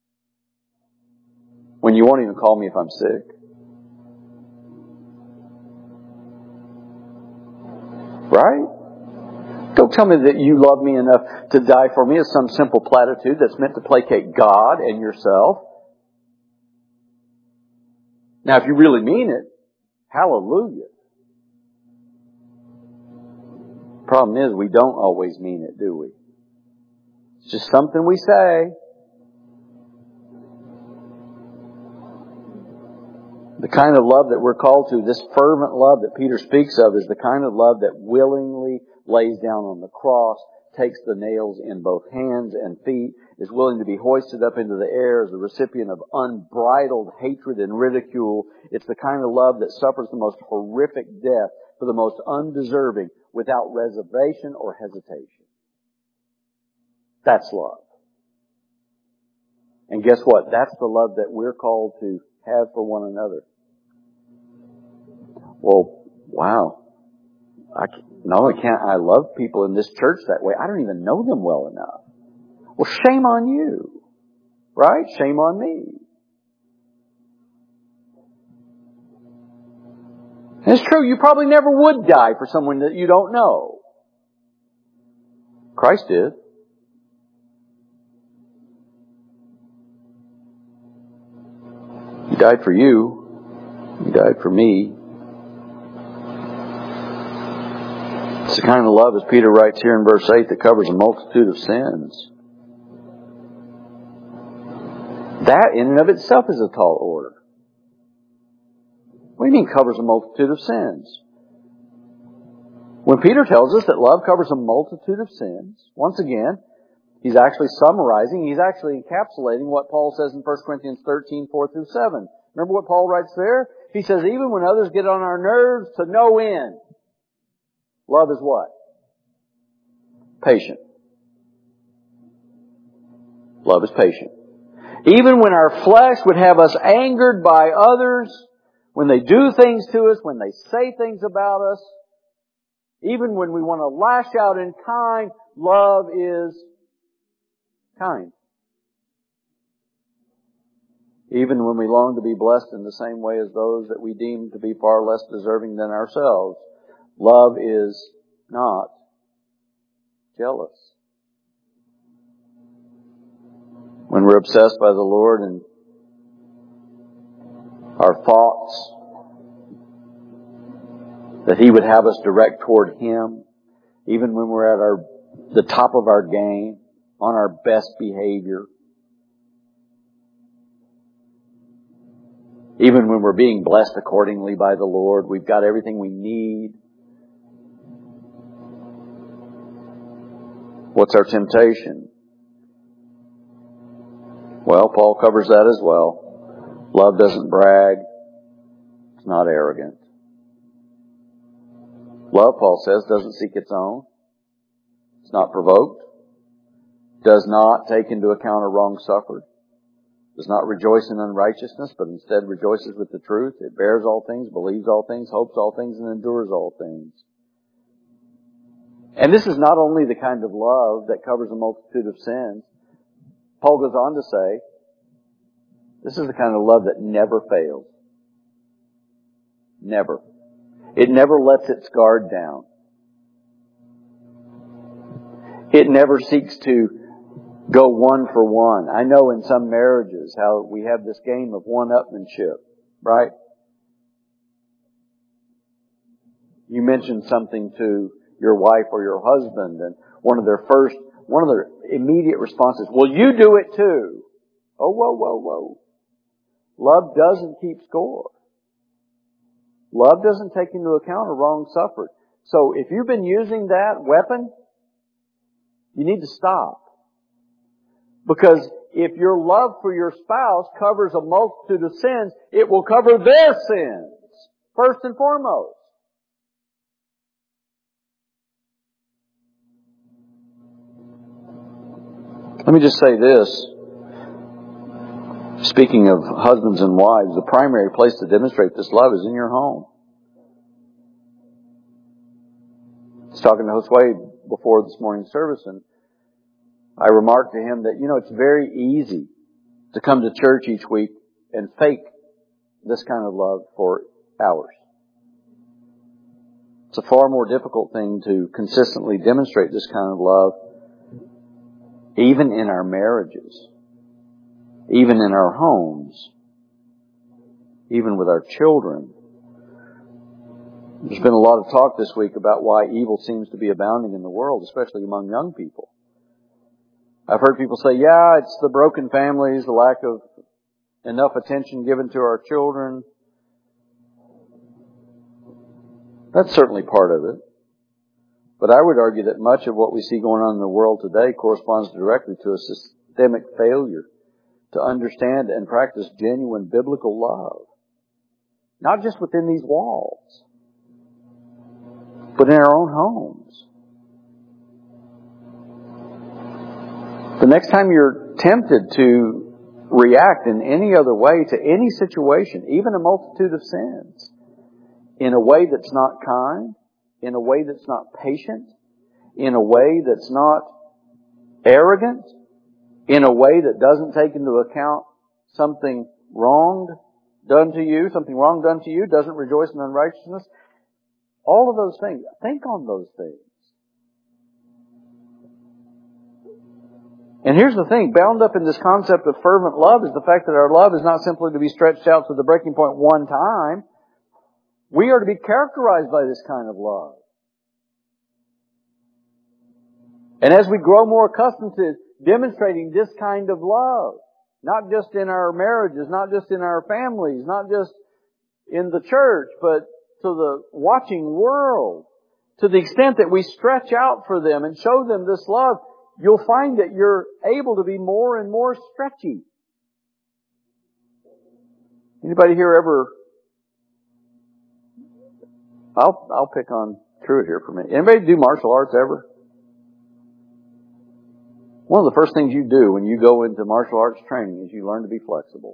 when you won't even call me if I'm sick. Right? Don't tell me that you love me enough to die for me as some simple platitude that's meant to placate God and yourself. Now, if you really mean it, hallelujah. Problem is, we don't always mean it, do we? It's just something we say. The kind of love that we're called to, this fervent love that Peter speaks of, is the kind of love that willingly lays down on the cross, takes the nails in both hands and feet, is willing to be hoisted up into the air as the recipient of unbridled hatred and ridicule. It's the kind of love that suffers the most horrific death for the most undeserving without reservation or hesitation. That's love. And guess what? That's the love that we're called to have for one another. Well, wow. I can, not only can't I love people in this church that way, I don't even know them well enough. Well, shame on you. Right? Shame on me. And it's true, you probably never would die for someone that you don't know. Christ did. He died for you. He died for me. It's the kind of love, as Peter writes here in verse eight, that covers a multitude of sins. That in and of itself is a tall order. What do you mean covers a multitude of sins? When Peter tells us that love covers a multitude of sins, once again, he's actually summarizing, he's actually encapsulating what Paul says in First Corinthians thirteen, four through seven. Remember what Paul writes there? He says, even when others get on our nerves to no end, love is what? Patient. Love is patient. Even when our flesh would have us angered by others, when they do things to us, when they say things about us, even when we want to lash out in kind, love is kind. Even when we long to be blessed in the same way as those that we deem to be far less deserving than ourselves, love is not jealous. when we're obsessed by the Lord and our thoughts, that He would have us direct toward Him, even when we're at our the top of our game, on our best behavior, even when we're being blessed accordingly by the Lord, we've got everything we need. What's our temptation? Well, Paul covers that as well. Love doesn't brag. It's not arrogant. Love, Paul says, doesn't seek its own. It's not provoked. Does not take into account a wrong suffered. Does not rejoice in unrighteousness, but instead rejoices with the truth. It bears all things, believes all things, hopes all things, and endures all things. And this is not only the kind of love that covers a multitude of sins. Paul goes on to say, this is the kind of love that never fails. Never. It never lets its guard down. It never seeks to go one for one. I know in some marriages how we have this game of one-upmanship, right? You mention something to your wife or your husband, and one of their first, one of their immediate responses, well, you do it too. Oh, whoa, whoa, whoa. Love doesn't keep score. Love doesn't take into account a wrong suffered. So if you've been using that weapon, you need to stop. Because if your love for your spouse covers a multitude of sins, it will cover their sins, first and foremost. Let me just say this. Speaking of husbands and wives, the primary place to demonstrate this love is in your home. I was talking to Josue before this morning's service, and I remarked to him that, you know, it's very easy to come to church each week and fake this kind of love for hours. It's a far more difficult thing to consistently demonstrate this kind of love, even in our marriages, even in our homes, even with our children. There's been a lot of talk this week about why evil seems to be abounding in the world, especially among young people. I've heard people say, yeah, it's the broken families, the lack of enough attention given to our children. That's certainly part of it. But I would argue that much of what we see going on in the world today corresponds directly to a systemic failure to understand and practice genuine biblical love. Not just within these walls, but in our own homes. The next time you're tempted to react in any other way to any situation, even a multitude of sins, in a way that's not kind, in a way that's not patient, in a way that's not arrogant, in a way that doesn't take into account something wrong done to you, something wrong done to you, doesn't rejoice in unrighteousness. All of those things. Think on those things. And here's the thing, bound up in this concept of fervent love is the fact that our love is not simply to be stretched out to the breaking point one time. We are to be characterized by this kind of love. And as we grow more accustomed to demonstrating this kind of love, not just in our marriages, not just in our families, not just in the church, but to the watching world, to the extent that we stretch out for them and show them this love, you'll find that you're able to be more and more stretchy. Anybody here ever... I'll, I'll pick on Truett here for a minute. Anybody do martial arts ever? One of the first things you do when you go into martial arts training is you learn to be flexible.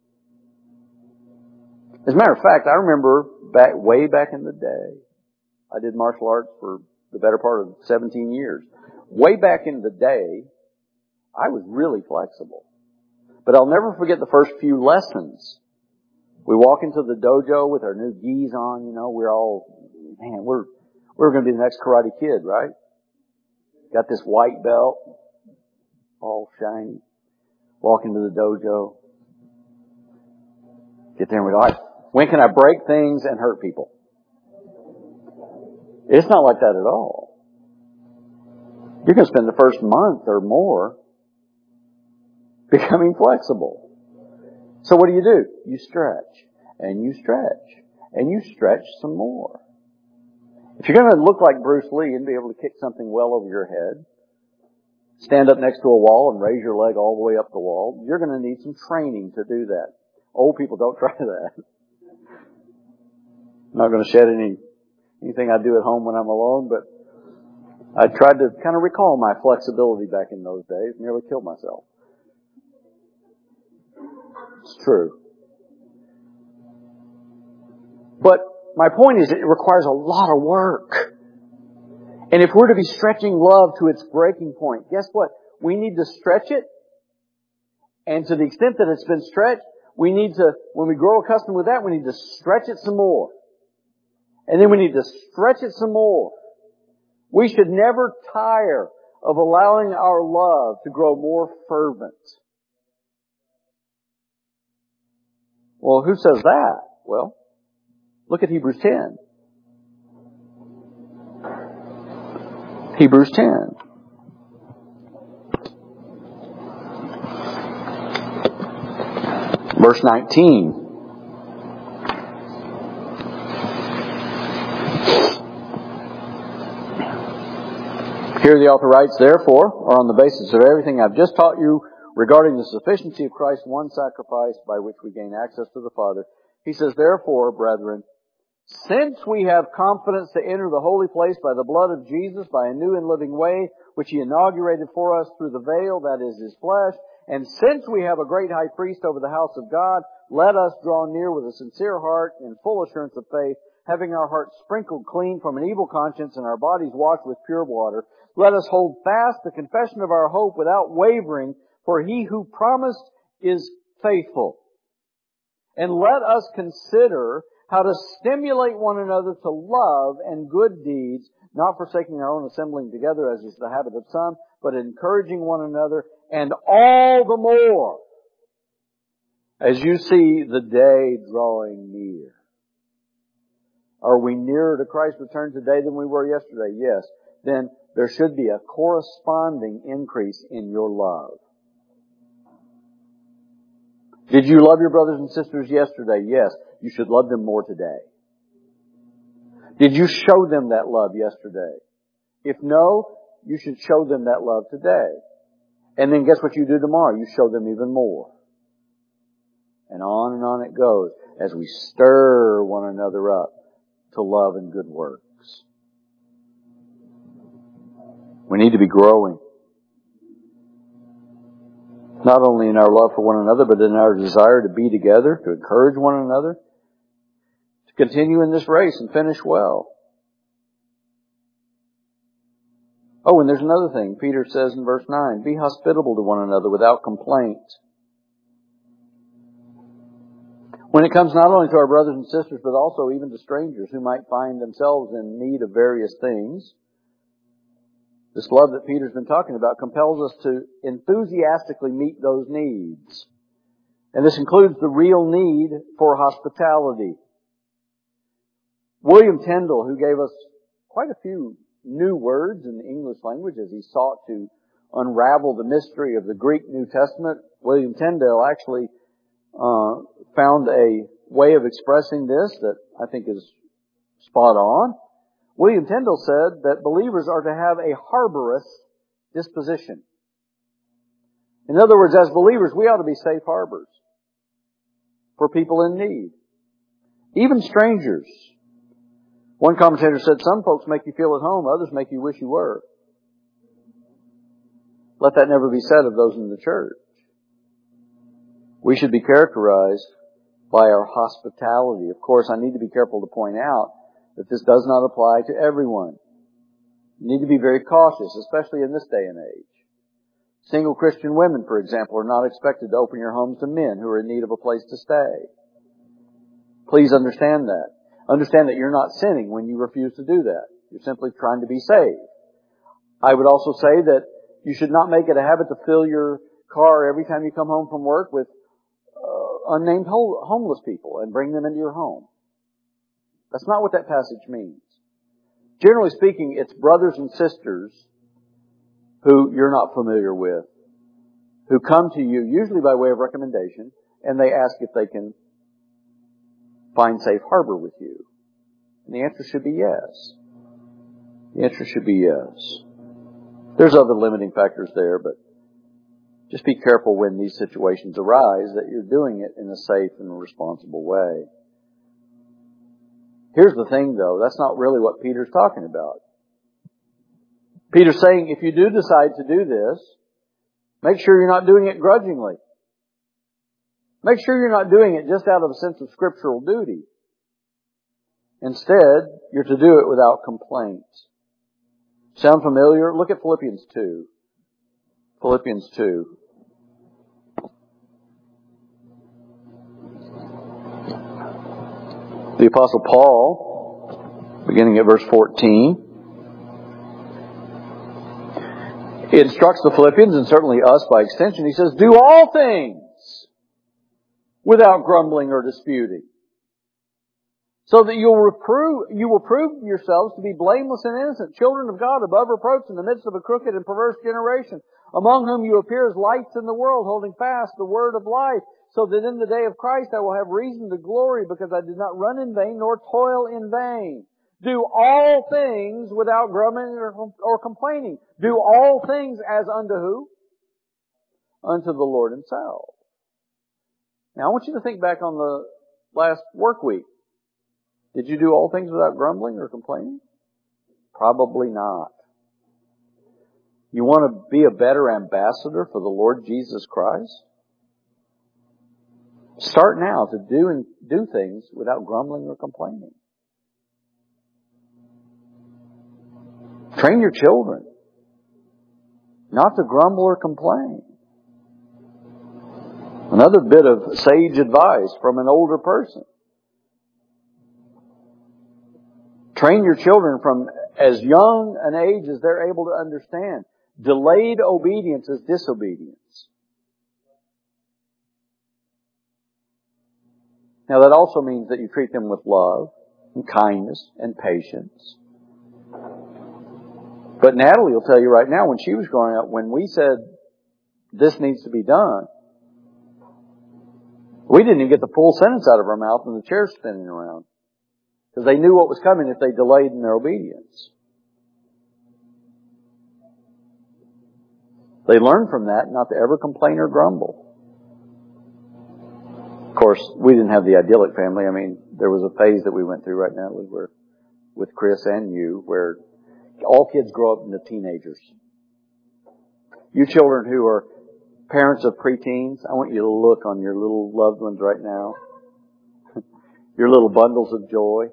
As a matter of fact, I remember back, way back in the day, I did martial arts for the better part of seventeen years. Way back in the day, I was really flexible. But I'll never forget the first few lessons. We walk into the dojo with our new gis on, you know, we're all, man, we're, we're going to be the next Karate Kid, right? Got this white belt, all shiny. walk into the dojo, get there and we're like, when can I break things and hurt people? It's not like that at all. You're going to spend the first month or more becoming flexible. So what do you do? You stretch, and you stretch, and you stretch some more. If you're going to look like Bruce Lee and be able to kick something well over your head, stand up next to a wall and raise your leg all the way up the wall, you're going to need some training to do that. Old people don't try that. I'm not going to shed any anything I do at home when I'm alone, but I tried to kind of recall my flexibility back in those days, nearly killed myself. It's true. But my point is, it requires a lot of work. And if we're to be stretching love to its breaking point, guess what? We need to stretch it. And to the extent that it's been stretched, we need to, when we grow accustomed with that, we need to stretch it some more. And then we need to stretch it some more. We should never tire of allowing our love to grow more fervent. Well, who says that? Well, look at Hebrews ten. Hebrews ten. Verse nineteen. Here the author writes, therefore, or on the basis of everything I've just taught you regarding the sufficiency of Christ's one sacrifice by which we gain access to the Father, he says, therefore, brethren, since we have confidence to enter the holy place by the blood of Jesus, by a new and living way, which He inaugurated for us through the veil, that is His flesh, and since we have a great high priest over the house of God, let us draw near with a sincere heart and full assurance of faith, having our hearts sprinkled clean from an evil conscience and our bodies washed with pure water. Let us hold fast the confession of our hope without wavering, for He who promised is faithful. And let us consider how to stimulate one another to love and good deeds, not forsaking our own assembling together as is the habit of some, but encouraging one another, and all the more as you see the day drawing near. Are we nearer to Christ's return today than we were yesterday? Yes. Then there should be a corresponding increase in your love. Did you love your brothers and sisters yesterday? Yes. You should love them more today. Did you show them that love yesterday? If no, you should show them that love today. And then guess what you do tomorrow? You show them even more. And on and on it goes as we stir one another up to love and good works. We need to be growing. Not only in our love for one another, but in our desire to be together, to encourage one another, to continue in this race and finish well. Oh, and there's another thing. Peter says in verse nine, be hospitable to one another without complaint. When it comes not only to our brothers and sisters, but also even to strangers who might find themselves in need of various things, this love that Peter's been talking about compels us to enthusiastically meet those needs. And this includes the real need for hospitality. William Tyndale, who gave us quite a few new words in the English language as he sought to unravel the mystery of the Greek New Testament, William Tyndale actually uh, found a way of expressing this that I think is spot on. William Tyndale said that believers are to have a harborous disposition. In other words, as believers, we ought to be safe harbors for people in need. Even strangers. One commentator said, some folks make you feel at home, others make you wish you were. Let that never be said of those in the church. We should be characterized by our hospitality. Of course, I need to be careful to point out that this does not apply to everyone. You need to be very cautious, especially in this day and age. Single Christian women, for example, are not expected to open your homes to men who are in need of a place to stay. Please understand that. Understand that you're not sinning when you refuse to do that. You're simply trying to be saved. I would also say that you should not make it a habit to fill your car every time you come home from work with uh, unnamed ho- homeless people and bring them into your home. That's not what that passage means. Generally speaking, it's brothers and sisters who you're not familiar with, who come to you, usually by way of recommendation, and they ask if they can find safe harbor with you. And the answer should be yes. The answer should be yes. There's other limiting factors there, but just be careful when these situations arise that you're doing it in a safe and responsible way. Here's the thing, though. That's not really what Peter's talking about. Peter's saying if you do decide to do this, make sure you're not doing it grudgingly. Make sure you're not doing it just out of a sense of scriptural duty. Instead, you're to do it without complaint. Sound familiar? Look at Philippians two. Philippians two. The Apostle Paul, beginning at verse fourteen, he instructs the Philippians, and certainly us by extension. He says, do all things without grumbling or disputing, so that you'll reprove, you will prove yourselves to be blameless and innocent, children of God above reproach in the midst of a crooked and perverse generation, among whom you appear as lights in the world, holding fast the word of life, so that in the day of Christ I will have reason to glory, because I did not run in vain nor toil in vain. Do all things without grumbling or, or complaining. Do all things as unto who? Unto the Lord Himself. Now I want you to think back on the last work week. Did you do all things without grumbling or complaining? Probably not. You want to be a better ambassador for the Lord Jesus Christ? Start now to do and do things without grumbling or complaining. Train your children not to grumble or complain. Another bit of sage advice from an older person. Train your children from as young an age as they're able to understand. Delayed obedience is disobedience. Now that also means that you treat them with love and kindness and patience. But Natalie will tell you right now, when she was growing up, when we said, this needs to be done, we didn't even get the full sentence out of our mouth and the chair's spinning around. Because they knew what was coming if they delayed in their obedience. They learned from that not to ever complain or grumble. Of course, we didn't have the idyllic family. I mean, there was a phase that we went through right now where, with Chris and you, where all kids grow up into teenagers. You children who are parents of preteens, I want you to look on your little loved ones right now. Your little bundles of joy.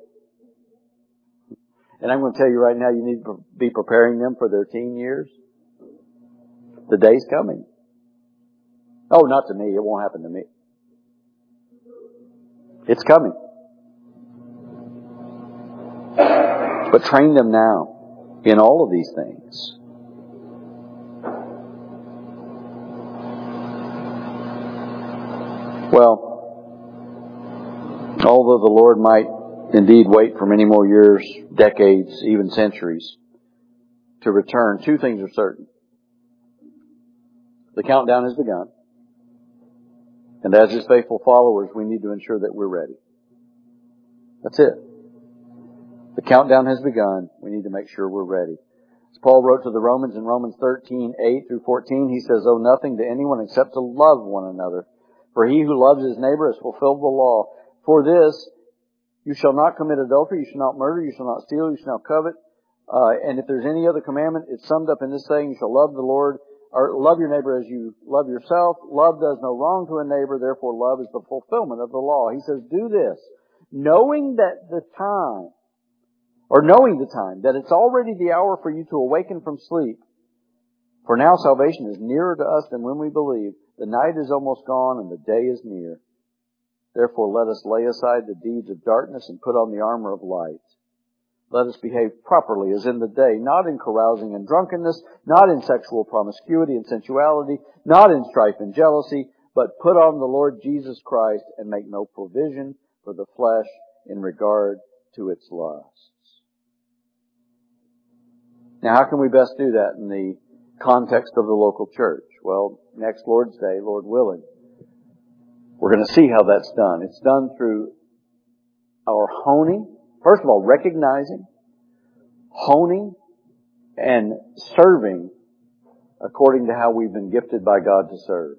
And I'm going to tell you right now, you need to be preparing them for their teen years. The day's coming. Oh, not to me. It won't happen to me. It's coming. But train them now in all of these things. Well, although the Lord might indeed wait for many more years, decades, even centuries to return, two things are certain. The countdown has begun. And as His faithful followers, we need to ensure that we're ready. That's it. The countdown has begun. We need to make sure we're ready. As Paul wrote to the Romans in Romans thirteen, eight through fourteen, he says, owe nothing to anyone except to love one another. For he who loves his neighbor has fulfilled the law. For this, you shall not commit adultery, you shall not murder, you shall not steal, you shall not covet. Uh, and if there's any other commandment, it's summed up in this saying, you shall love the Lord, or love your neighbor as you love yourself. Love does no wrong to a neighbor, therefore love is the fulfillment of the law. He says, do this, knowing that the time, or knowing the time, that it's already the hour for you to awaken from sleep. For now salvation is nearer to us than when we believed. The night is almost gone and the day is near. Therefore let us lay aside the deeds of darkness and put on the armor of light. Let us behave properly as in the day, not in carousing and drunkenness, not in sexual promiscuity and sensuality, not in strife and jealousy, but put on the Lord Jesus Christ and make no provision for the flesh in regard to its lusts. Now, how can we best do that in the context of the local church? Well, next Lord's Day, Lord willing, we're going to see how that's done. It's done through our honing. First of all, recognizing, honing, and serving according to how we've been gifted by God to serve.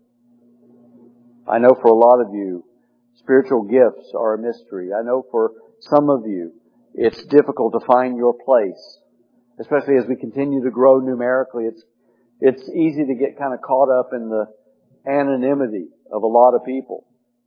I know for a lot of you, spiritual gifts are a mystery. I know for some of you, it's difficult to find your place. Especially as we continue to grow numerically, it's it's easy to get kind of caught up in the anonymity of a lot of people.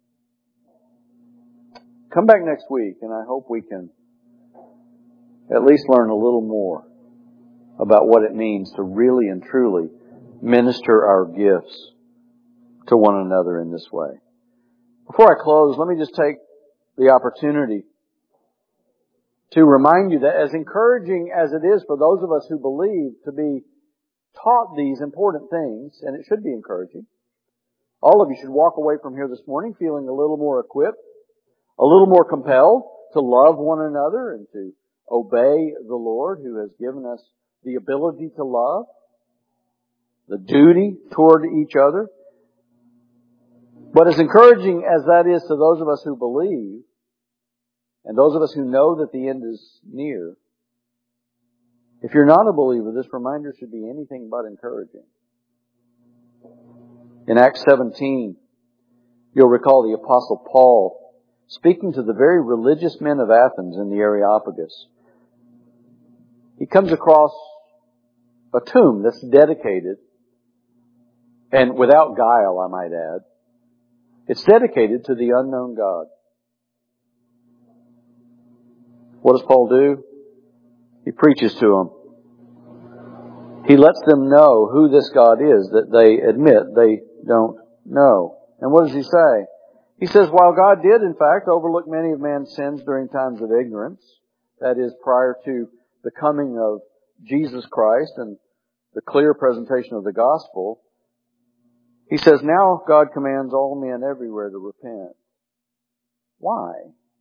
Come back next week, and I hope we can at least learn a little more about what it means to really and truly minister our gifts to one another in this way. Before I close, let me just take the opportunity to remind you that as encouraging as it is for those of us who believe to be taught these important things, and it should be encouraging, all of you should walk away from here this morning feeling a little more equipped, a little more compelled to love one another and to obey the Lord who has given us the ability to love, the duty toward each other. But as encouraging as that is to those of us who believe, and those of us who know that the end is near, if you're not a believer, this reminder should be anything but encouraging. In Acts seventeen, you'll recall the Apostle Paul speaking to the very religious men of Athens in the Areopagus. He comes across a tomb that's dedicated, and without guile, I might add, it's dedicated to the unknown God. What does Paul do? He preaches to them. He lets them know who this God is that they admit they don't know. And what does he say? He says, while God did, in fact, overlook many of man's sins during times of ignorance, that is, prior to the coming of Jesus Christ and the clear presentation of the gospel, he says, now God commands all men everywhere to repent. Why?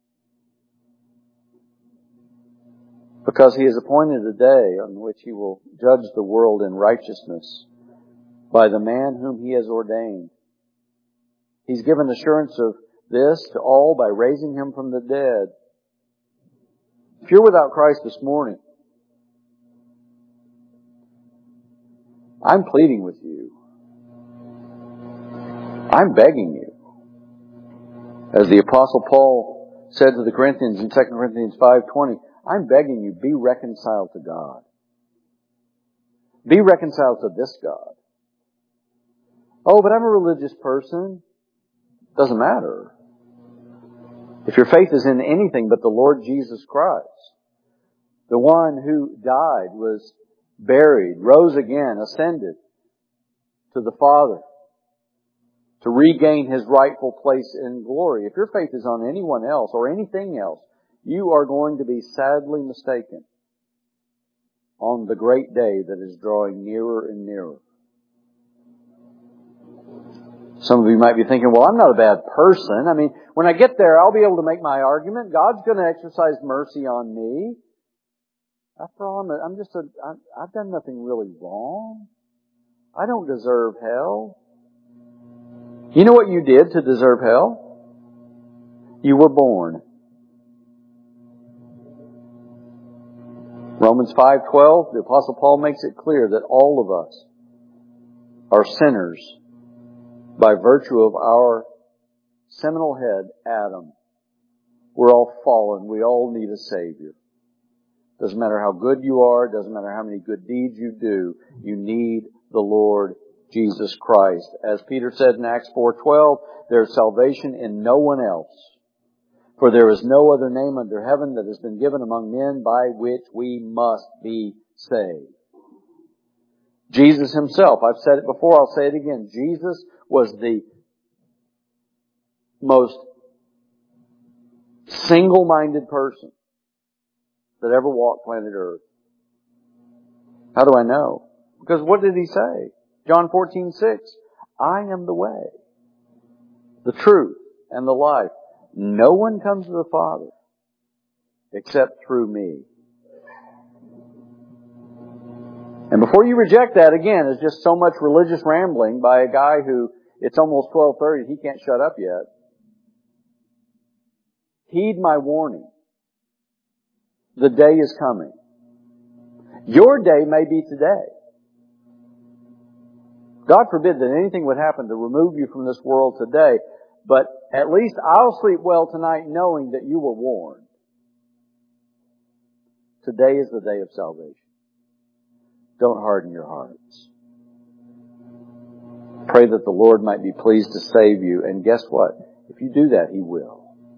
Because He has appointed a day on which He will judge the world in righteousness by the man whom He has ordained. He's given assurance of this to all by raising Him from the dead. If you're without Christ this morning, I'm pleading with you. I'm begging you. As the Apostle Paul said to the Corinthians in Second Corinthians five twenty, I'm begging you, be reconciled to God. Be reconciled to this God. Oh, but I'm a religious person. Doesn't matter. If your faith is in anything but the Lord Jesus Christ, the one who died, was buried, rose again, ascended to the Father to regain His rightful place in glory. If your faith is on anyone else or anything else, you are going to be sadly mistaken on the great day that is drawing nearer and nearer. Some of you might be thinking, well, I'm not a bad person. I mean, when I get there, I'll be able to make my argument. God's going to exercise mercy on me. After all, I'm, a, I'm just a, I'm, I've done nothing really wrong. I don't deserve hell. You know what you did to deserve hell? You were born. Romans five twelve, the Apostle Paul makes it clear that all of us are sinners by virtue of our seminal head, Adam. We're all fallen. We all need a Savior. Doesn't matter how good you are. Doesn't matter how many good deeds you do. You need the Lord Jesus Christ. As Peter said in Acts four twelve, there's salvation in no one else. For there is no other name under heaven that has been given among men by which we must be saved. Jesus Himself, I've said it before, I'll say it again. Jesus was the most single-minded person that ever walked planet Earth. How do I know? Because what did He say? John fourteen six. I am the way, the truth, and the life. No one comes to the Father except through me. And before you reject that, again, it's just so much religious rambling by a guy who, it's almost twelve thirty, he can't shut up yet. Heed my warning. The day is coming. Your day may be today. God forbid that anything would happen to remove you from this world today, but at least I'll sleep well tonight knowing that you were warned. Today is the day of salvation. Don't harden your hearts. Pray that the Lord might be pleased to save you, and guess what? If you do that, He will.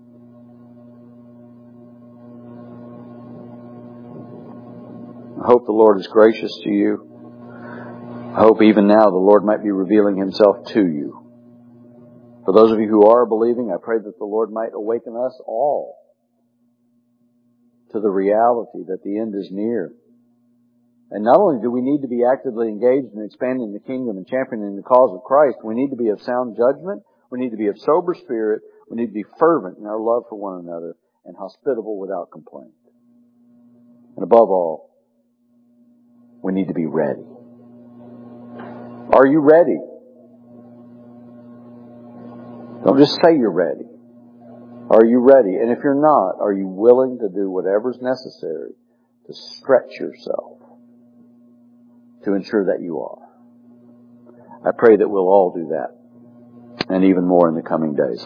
I hope the Lord is gracious to you. I hope even now the Lord might be revealing Himself to you. For those of you who are believing, I pray that the Lord might awaken us all to the reality that the end is near. And not only do we need to be actively engaged in expanding the kingdom and championing the cause of Christ, we need to be of sound judgment, we need to be of sober spirit, we need to be fervent in our love for one another, and hospitable without complaint. And above all, we need to be ready. Are you ready? Don't just say you're ready. Are you ready? And if you're not, are you willing to do whatever's necessary to stretch yourself to ensure that you are? I pray that we'll all do that, and even more in the coming days.